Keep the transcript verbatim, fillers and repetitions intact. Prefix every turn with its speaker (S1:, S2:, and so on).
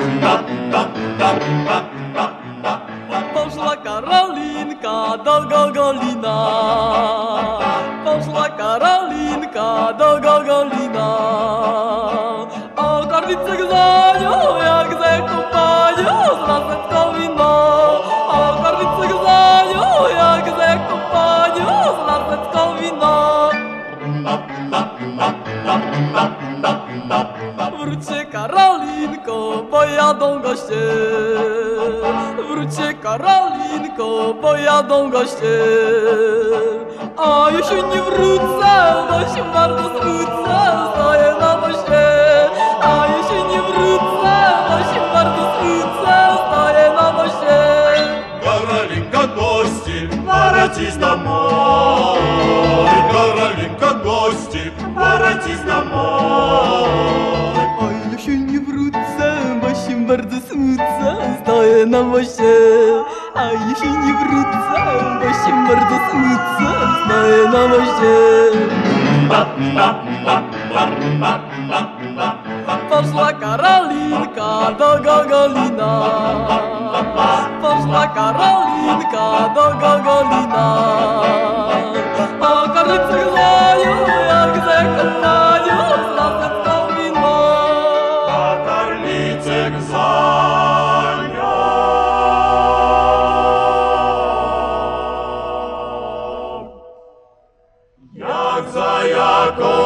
S1: Poszła Karolinka do Gogolina, poszła Karolinka do Gogolina. A karlicek za nią, jak ze kompanią, z laseczką wino. A karlicek za nią, jak ze kompanią, z laseczką wino. Wróćcie Karolinko, bo jadą goście. Wróćcie Karolinko, bo jadą goście. A jeśli nie wrócę, bo się bardzo smucę, stoję na moście. A jeśli nie wrócę, bo się bardzo smucę, stoję na moście.
S2: Karolinka gości, воротись домой. Karolinka gości, воротись домой.
S1: A jeśli nie wrócę, bo się bardzo smucę, stoję na moście. A jeśli nie wrócę, bo się bardzo smucę, stoję na moście. Poszła Karolinka do Gogolina, poszła Karolinka do Gogolina. A karlicek za nią, jak ze kompanią, z laseczką wino.
S2: A karlicek za nią, jak za jaką